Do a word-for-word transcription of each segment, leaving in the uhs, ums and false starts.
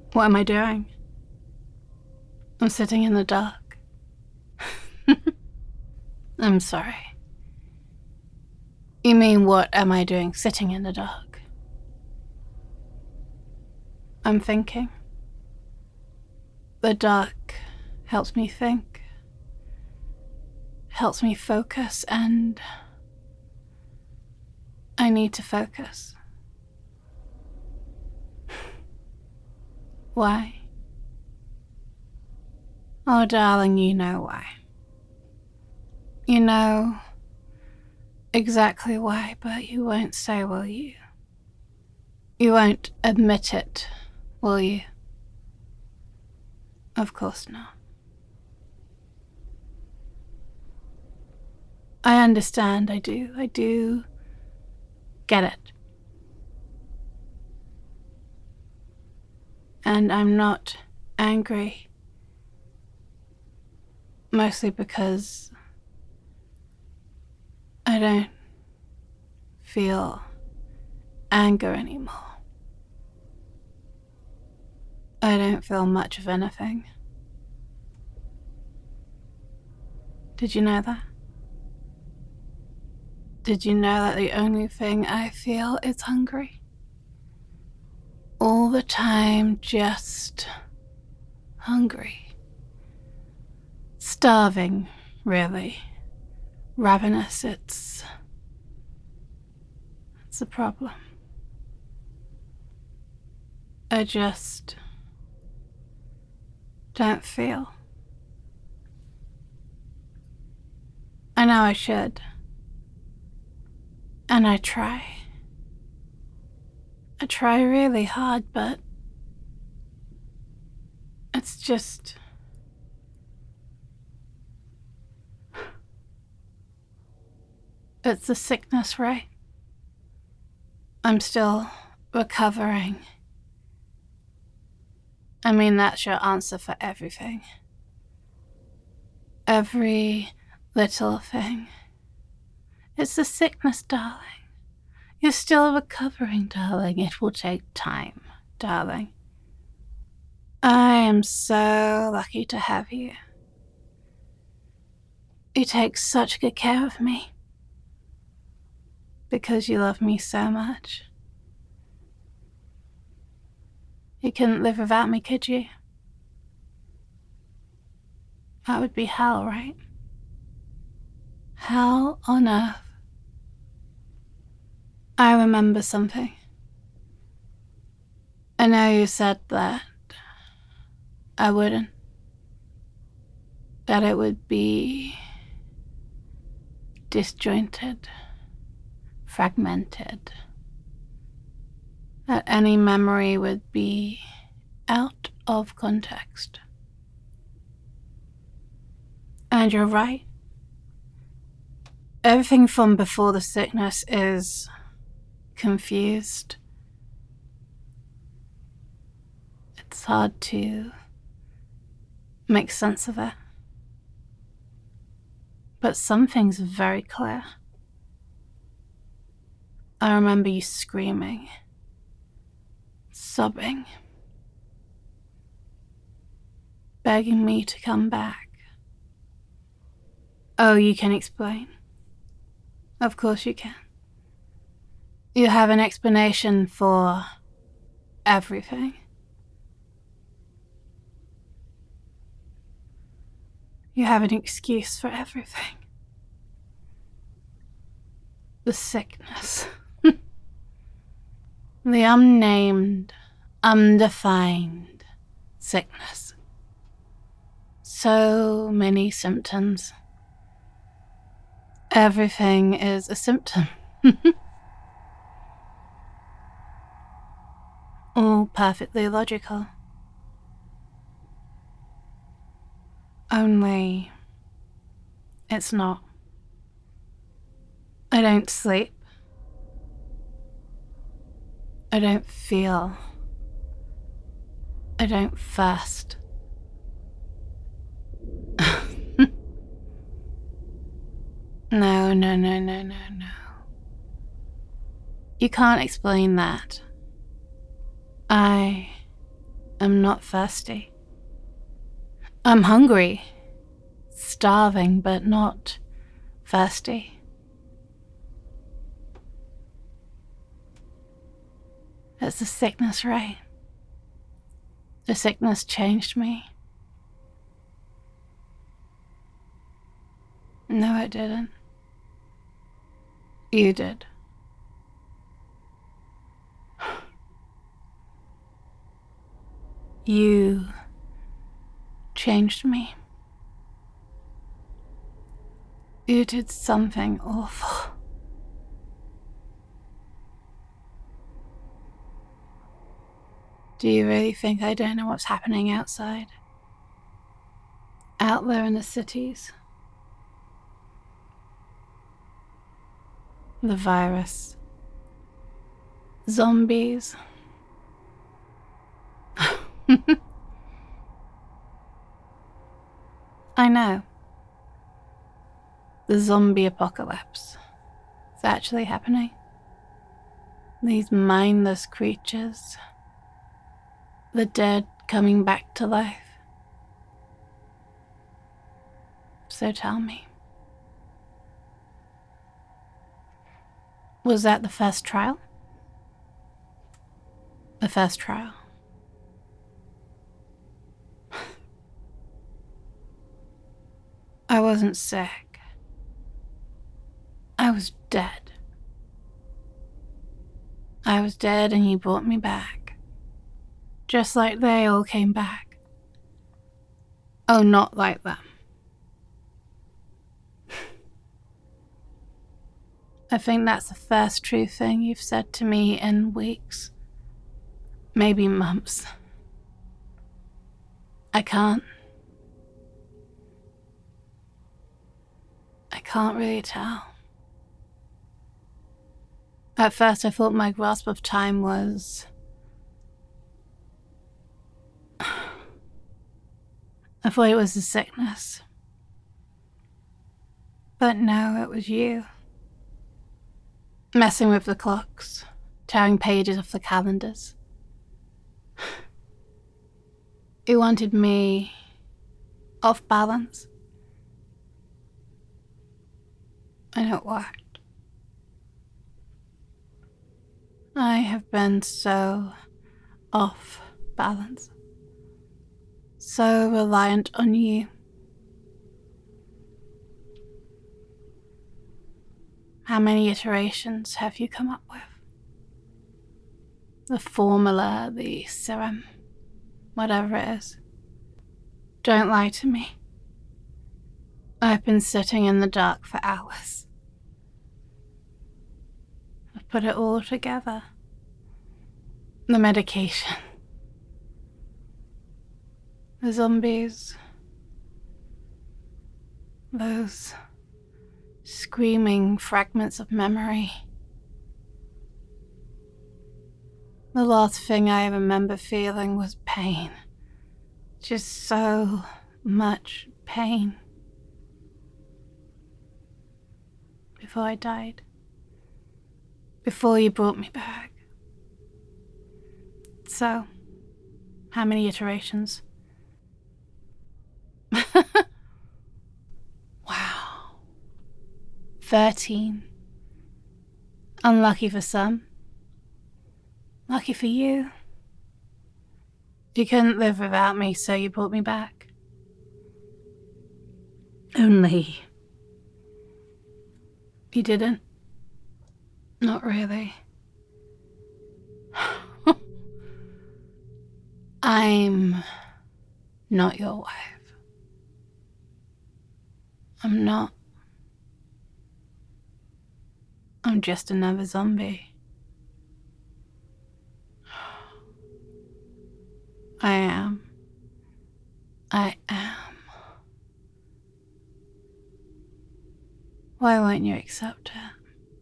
What am I doing? I'm sitting in the dark. I'm sorry. You mean, what am I doing sitting in the dark? I'm thinking. The dark helps me think, helps me focus, and I need to focus. Why? Oh, darling, you know why. You know exactly why, but you won't say, will you? You won't admit it, will you? Of course not. I understand, I do, I do get it. And I'm not angry, mostly because I don't feel anger anymore. I don't feel much of anything. Did you know that? Did you know that the only thing I feel is hungry? All the time, just hungry. Starving, really. Ravenous, it's... it's a problem. I just don't feel. I know I should. And I try. I try really hard, but it's just... it's a sickness, right? I'm still recovering. I mean, that's your answer for everything. Every little thing. It's a sickness, darling. You're still recovering, darling. It will take time, darling. I am so lucky to have you. You take such good care of me. Because you love me so much. You couldn't live without me, could you? That would be hell, right? Hell on earth. I remember something. I know you said that I wouldn't. That it would be disjointed, fragmented. That any memory would be out of context. And you're right. Everything from before the sickness is confused. It's hard to make sense of it. But some things are very clear. I remember you screaming, sobbing, begging me to come back. Oh, you can explain? Of course you can. You have an explanation for everything. You have an excuse for everything. The sickness. The unnamed, undefined sickness. So many symptoms. Everything is a symptom. All perfectly logical. Only it's not. I don't sleep. I don't feel. I don't thirst. No, no, no, no, no, no. You can't explain that. I I'm not thirsty. I'm hungry, starving, but not thirsty. It's the sickness, Ray. The sickness changed me. No, it didn't. You did. You changed me. You did something awful. Do you really think I don't know what's happening outside? Out there in the cities? The virus. Zombies. I know. The zombie apocalypse. It's actually happening. These mindless creatures. The dead coming back to life. So tell me. Was that the first trial? The first trial. I wasn't sick. I was dead. I was dead and you brought me back. Just like they all came back. Oh, not like them. I think that's the first true thing you've said to me in weeks. Maybe months. I can't. I can't really tell. At first I thought my grasp of time was... I thought it was the sickness. But no, it was you. Messing with the clocks, tearing pages off the calendars. You wanted me off balance. And it worked. I have been so off balance. So reliant on you. How many iterations have you come up with? The formula, the serum, whatever it is. Don't lie to me. I've been sitting in the dark for hours. I've put it all together. The medication. The zombies. Those screaming fragments of memory. The last thing I remember feeling was pain. Just so much pain. Before I died. Before you brought me back. So, how many iterations? Wow. Thirteen. Unlucky for some. Lucky for you. You couldn't live without me, so you brought me back. Only. You didn't? Not really. I'm not your wife. I'm not. I'm just another zombie. I am. I am. Why won't you accept it?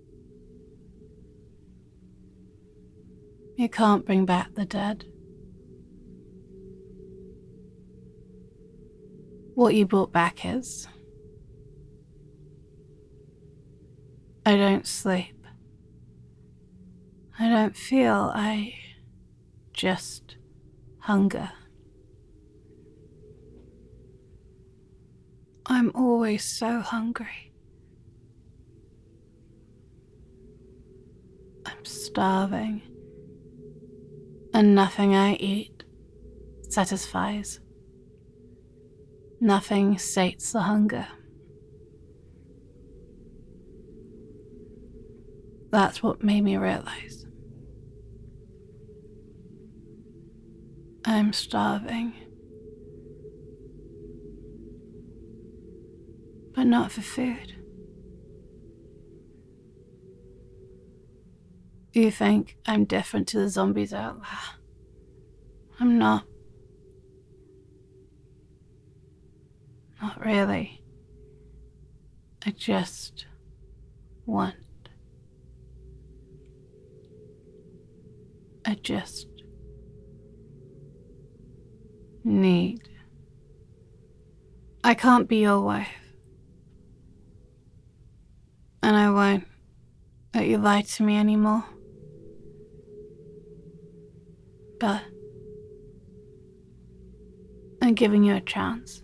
You can't bring back the dead. What you brought back is... I don't sleep. I don't feel, I just hunger. I'm always so hungry. I'm starving, and nothing I eat satisfies. Nothing sates the hunger. That's what made me realize I'm starving, but not for food. You think I'm different to the zombies out there? I'm not. Not really. I just want. I just need. I can't be your wife. And I won't let you lie to me anymore. But I'm giving you a chance.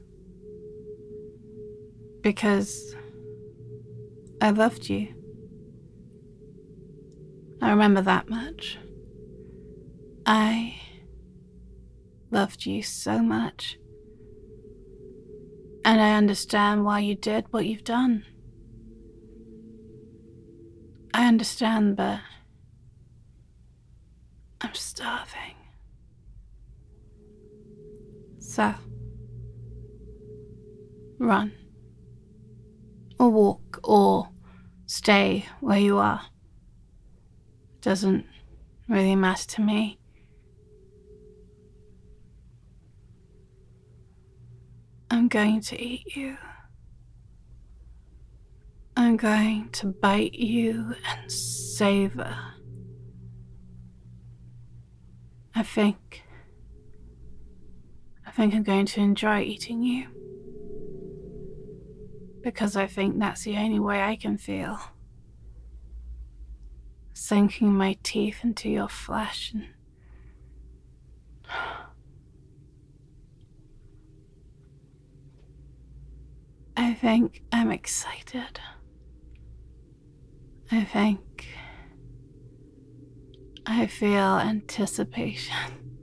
Because I loved you. I remember that much. I loved you so much. And I understand why you did what you've done. I understand, but I'm starving. So, run. Or walk, or stay where you are. It doesn't really matter to me. I'm going to eat you. I'm going to bite you and savor. I think... I think I'm going to enjoy eating you. Because I think that's the only way I can feel. Sinking my teeth into your flesh and... I think I'm excited. I think I feel anticipation.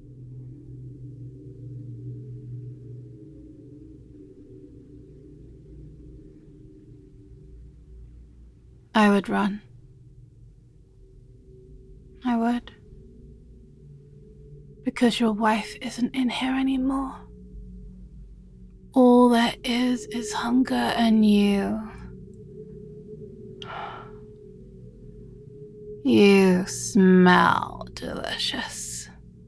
I would run. I would. Because your wife isn't in here anymore. All there is is hunger and you. You smell delicious.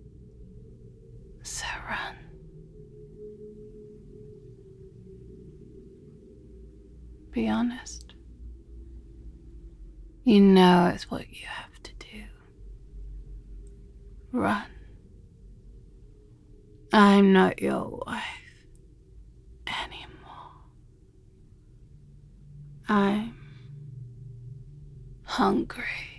So run. Be honest. You know it's what you have to do. Run. I'm not your wife anymore. I'm hungry.